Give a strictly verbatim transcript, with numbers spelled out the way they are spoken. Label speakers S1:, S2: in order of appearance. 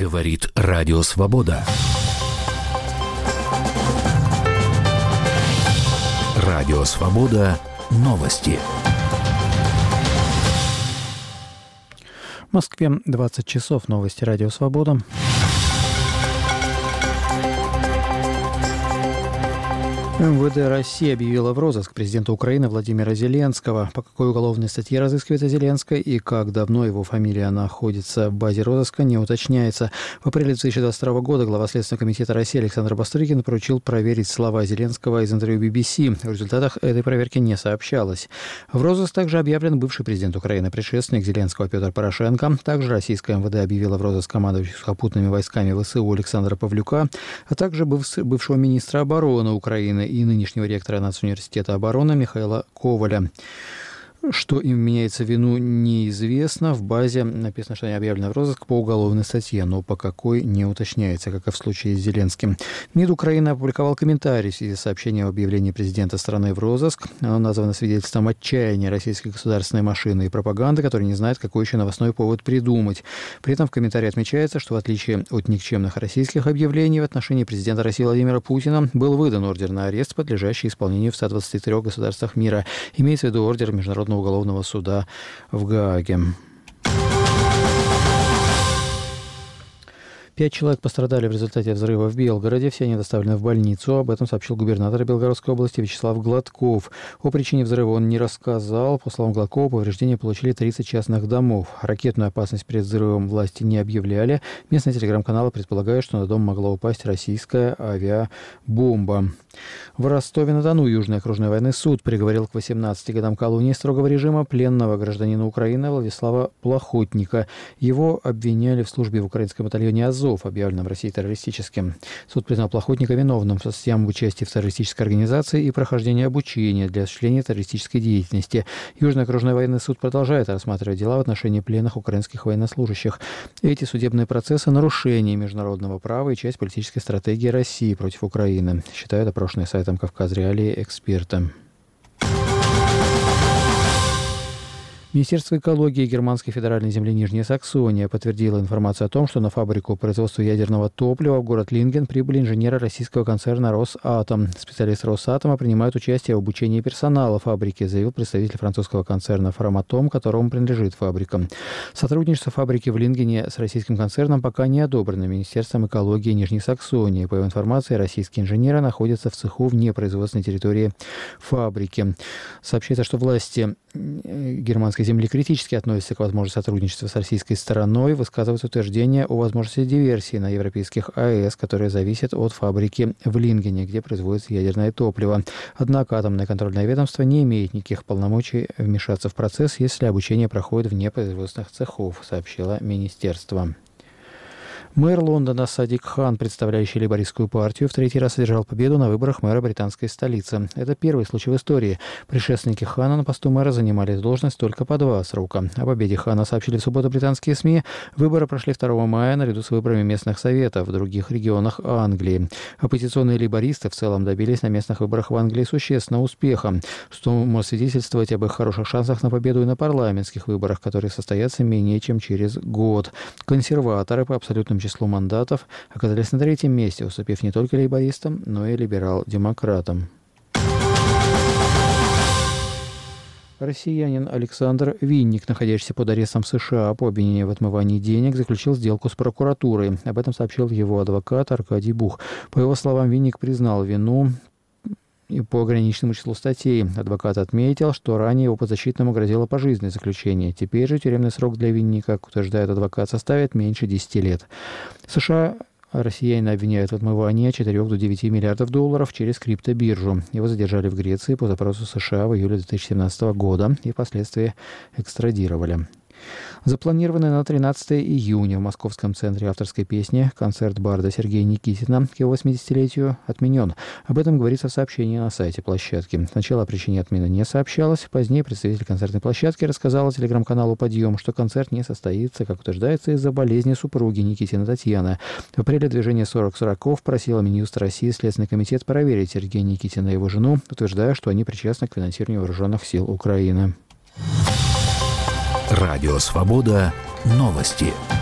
S1: Говорит Радио Свобода. Радио Свобода. Новости.
S2: В Москве двадцать часов. Новости Радио Свобода. эм вэ дэ России объявила в розыск президента Украины Владимира Зеленского. По какой уголовной статье разыскивается Зеленского и как давно его фамилия находится в базе розыска, не уточняется. В апреле две тысячи двадцать второго года глава Следственного комитета России Александр Бастрыкин поручил проверить слова Зеленского из интервью би би си. В результатах этой проверки не сообщалось. В розыск также объявлен бывший президент Украины, предшественник Зеленского Петр Порошенко. Также российская эм вэ дэ объявила в розыск командующего сухопутными войсками вэ эс у Александра Павлюка, а также бывшего министра обороны Украины и нынешнего ректора Нацуниверситета обороны Михаила Коваля. Что им меняется в вину, неизвестно. В базе написано, что они объявлены в розыск по уголовной статье, но по какой не уточняется, как и в случае с Зеленским. МИД Украины опубликовал комментарий в связи с сообщением об объявлении президента страны в розыск. Оно названо свидетельством отчаяния российской государственной машины и пропаганды, которая не знает, какой еще новостной повод придумать. При этом в комментарии отмечается, что в отличие от никчемных российских объявлений в отношении президента России Владимира Путина был выдан ордер на арест, подлежащий исполнению в ста двадцати трёх государствах мира. Имеется в виду ордер Международного уголовного суда в Гааге. Пять человек пострадали в результате взрыва в Белгороде. Все они доставлены в больницу. Об этом сообщил губернатор Белгородской области Вячеслав Гладков. О причине взрыва он не рассказал. По словам Гладкова, повреждения получили тридцать частных домов. Ракетную опасность перед взрывом власти не объявляли. Местные телеграм-каналы предполагают, что на дом могла упасть российская авиабомба. В Ростове-на-Дону Южный окружной военный суд приговорил к восемнадцати годам колонии строгого режима пленного гражданина Украины Владислава Плохотника. Его обвиняли в службе в украинском батальоне «Азов», объявленном в России террористическим. Суд признал Плохотника виновным по статьям об участии в террористической организации и прохождении обучения для осуществления террористической деятельности. Южный окружной военный суд продолжает рассматривать дела в отношении пленных украинских военнослужащих. Эти судебные процессы – нарушение международного права и часть политической стратегии России против Украины, считают опрошенные сайтом «Кавказ Реалии» эксперты. Министерство экологии Германской федеральной земли Нижняя Саксония подтвердило информацию о том, что на фабрику производства ядерного топлива в город Линген прибыли инженеры российского концерна «Росатом». Специалисты «Росатома» принимают участие в обучении персонала фабрики, заявил представитель французского концерна «Фраматом», которому принадлежит фабрика. Сотрудничество фабрики в Лингене с российским концерном пока не одобрено Министерством экологии Нижней Саксонии. По его информации, российские инженеры находятся в цеху вне производственной территории фабрики. Сообщается, что власти германской земли критически относятся к возможности сотрудничества с российской стороной, высказывают утверждения о возможности диверсии на европейских АЭС, которые зависят от фабрики в Лингене, где производится ядерное топливо. Однако атомное контрольное ведомство не имеет никаких полномочий вмешаться в процесс, если обучение проходит вне производственных цехов, сообщило министерство. Мэр Лондона Садик Хан, представляющий лейбористскую партию, в третий раз одержал победу на выборах мэра британской столицы. Это первый случай в истории. Предшественники Хана на посту мэра занимали должность только по два срока. О победе Хана сообщили в субботу британские СМИ. Выборы прошли второго мая наряду с выборами местных советов в других регионах Англии. Оппозиционные лейбористы в целом добились на местных выборах в Англии существенного успеха, что может свидетельствовать об их хороших шансах на победу и на парламентских выборах, которые состоятся менее чем через год. Консерваторы по абсолютным числу мандатов оказались на третьем месте, уступив не только лейбористам, но и либерал-демократам. Россиянин Александр Винник, находящийся под арестом в США по обвинению в отмывании денег, заключил сделку с прокуратурой. Об этом сообщил его адвокат Аркадий Бух. По его словам, Винник признал вину и по ограниченному числу статей. Адвокат отметил, что ранее его подзащитному грозило пожизненное заключение. Теперь же тюремный срок для Винника, как утверждает адвокат, составит меньше десяти лет. США россиянина обвиняют в отмывании от четырёх до девяти миллиардов долларов через криптобиржу. Его задержали в Греции по запросу США в июле две тысячи семнадцатого года и впоследствии экстрадировали. Запланированный на тринадцатое июня в Московском центре авторской песни концерт барда Сергея Никитина к его восьмидесятилетию отменен. Об этом говорится в сообщении на сайте площадки. Сначала о причине отмены не сообщалось. Позднее представитель концертной площадки рассказал телеграм-каналу «Подъем», что концерт не состоится, как утверждается, из-за болезни супруги Никитина Татьяны. В апреле движение сорок сороков просило Минюст России Следственный комитет проверить Сергея Никитина и его жену, утверждая, что они причастны к финансированию вооруженных сил Украины.
S1: Радио Свобода. Новости.